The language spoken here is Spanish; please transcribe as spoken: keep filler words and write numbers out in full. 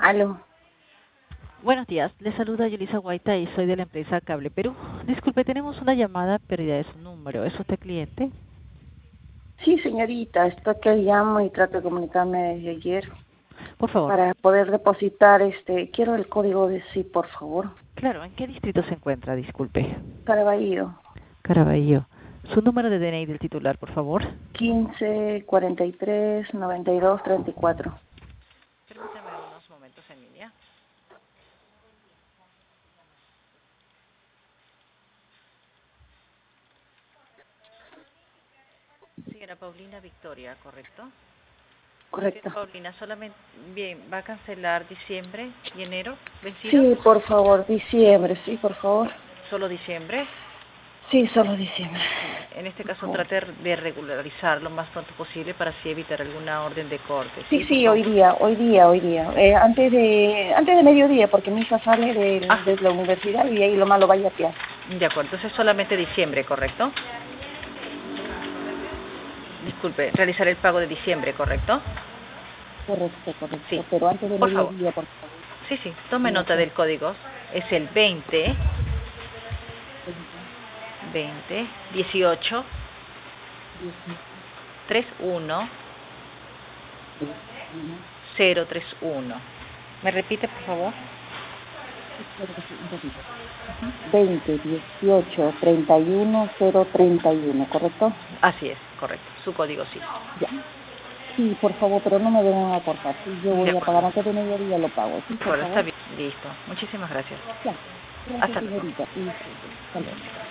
Aló. Buenos días, le saluda Yulisa Guaita y soy de la empresa Cable Perú. Disculpe, tenemos una llamada perdida de su número. ¿Es usted cliente? Sí, señorita, estoy que llamo y trato de comunicarme desde ayer Por favor. para poder depositar este. Quiero el código de sí, por favor. Claro, ¿en qué distrito se encuentra? Disculpe. Caraballo. Caraballo. Su número de D N I del titular, por favor. quince, cuarenta y tres, noventa y dos, treinta y cuatro. Permítame unos momentos en línea. Señora Paulina Victoria, ¿correcto? Correcto. Paulina, solamente, bien, ¿va a cancelar diciembre y enero vencidos? Sí, por favor, diciembre, sí, por favor. ¿Solo diciembre? Sí, solo diciembre. En este caso, Por favor. trate de regularizar lo más pronto posible para así evitar alguna orden de corte. Sí, Sí, por sí, favor. hoy día, hoy día, hoy día. Eh, antes de antes de mediodía, porque mi hija sale de, Ah, de la universidad y ahí lo malo vaya a pie. de acuerdo. Entonces, solamente diciembre, ¿correcto? Disculpe, realizar el pago de diciembre, ¿correcto? Correcto, correcto. Sí, Pero antes de por favor. mediodía, por favor. Sí, sí, tome nota Gracias. del código. Es el veinte, veinte, dieciocho, treinta y uno, cero treinta y uno. ¿Me repite, por favor? veinte, dieciocho, treinta y uno, cero treinta y uno, ¿correcto? Así es, correcto. Su código sí. Ya. Sí, por favor, pero no me deben a cortar. Sí, yo De voy a acuerdo. pagar antes de mediodía, lo pago. Sí, De por acuerdo, está favor. bien. Listo. Muchísimas gracias. Ya. Gracias, Hasta luego. señorita. Y, hasta luego.